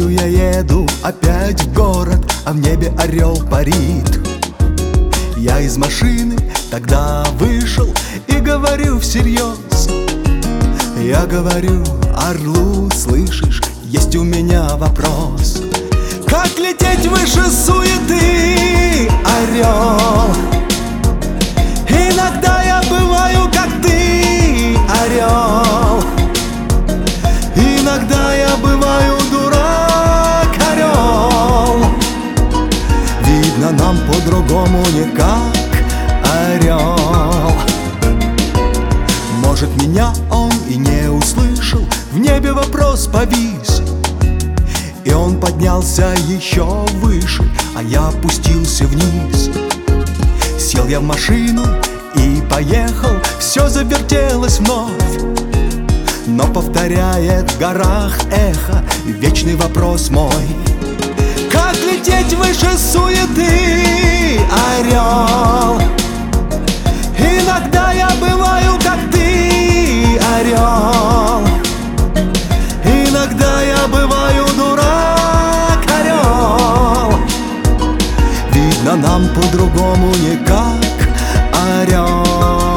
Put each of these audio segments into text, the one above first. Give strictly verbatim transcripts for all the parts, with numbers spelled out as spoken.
Еду я, еду опять в город, а в небе орел парит. Я из машины тогда вышел и говорю всерьез. Я говорю орлу: слышишь, есть у меня вопрос. Как лететь выше суеты, орел? Иногда я бываю, как ты, орел. Иногда я бываю дурак, орел. Видно, нам по-другому никак, орел. Может, меня он и не услышал, в небе вопрос повис, и он поднялся еще выше, а я опустился вниз. Сел я в машину и поехал, все завертелось вновь, но повторяет в горах эхо вечный вопрос мой: как лететь выше суеты, орел? Иногда я бываю, как ты, орел. Иногда я бываю дурак, орел. Видно, нам по-другому никак, орел.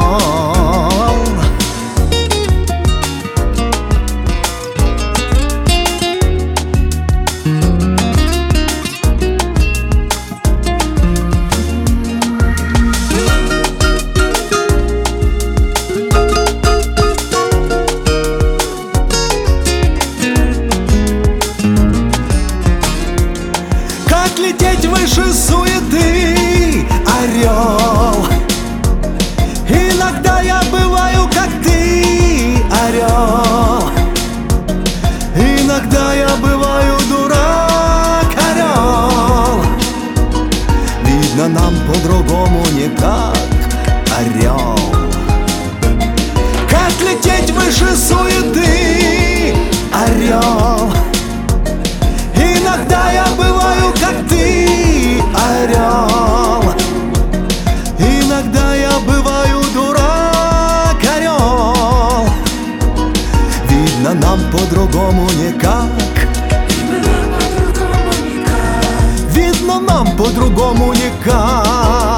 Лететь выше суеты, орел. Иногда я бываю, как ты, орел. Иногда я бываю дурак, орел. Видно, нам по-другому никак, орел. Как лететь выше суеты, орел? Иногда я бываю, как ты, орел. Иногда я бываю дурак, орел. Видно, нам по-другому никак. Видно, нам по-другому никак.